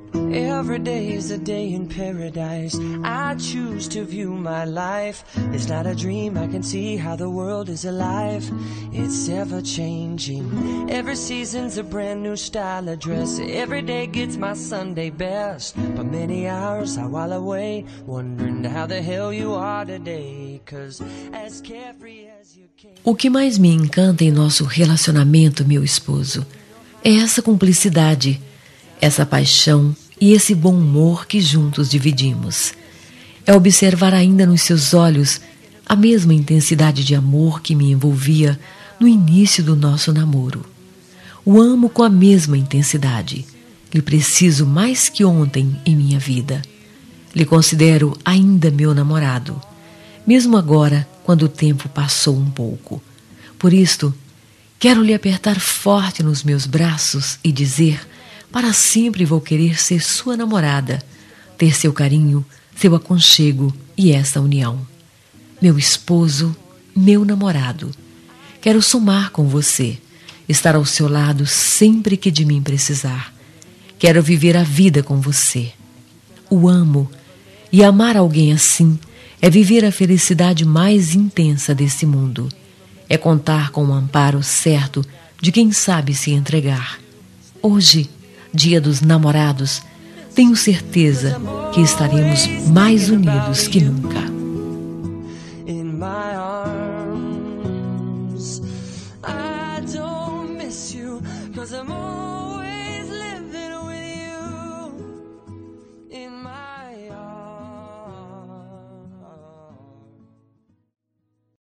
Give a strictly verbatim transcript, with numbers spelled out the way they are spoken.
Every day is a day in paradise. I choose to view my life. It's not a dream, I can see how the world is alive. It's ever changing. Every season's a brand new style of dress. Every day gets my Sunday best. But many hours I while away, wondering how the hell you are today. 'Cause as carefree as you can. O que mais me encanta em nosso relacionamento, meu esposo, é essa cumplicidade, essa paixão e esse bom humor que juntos dividimos. É observar ainda nos seus olhos a mesma intensidade de amor que me envolvia no início do nosso namoro. O amo com a mesma intensidade. Lhe preciso mais que ontem em minha vida. Lhe considero ainda meu namorado, mesmo agora quando o tempo passou um pouco. Por isto, quero lhe apertar forte nos meus braços e dizer: para sempre vou querer ser sua namorada, ter seu carinho, seu aconchego e essa união. Meu esposo, meu namorado, quero somar com você, estar ao seu lado sempre que de mim precisar. Quero viver a vida com você. O amo, e amar alguém assim é viver a felicidade mais intensa desse mundo. É contar com o amparo certo de quem sabe se entregar. Hoje, Dia dos Namorados, tenho certeza que estaremos mais unidos que nunca. In my arms, I don't miss you, 'cause I'm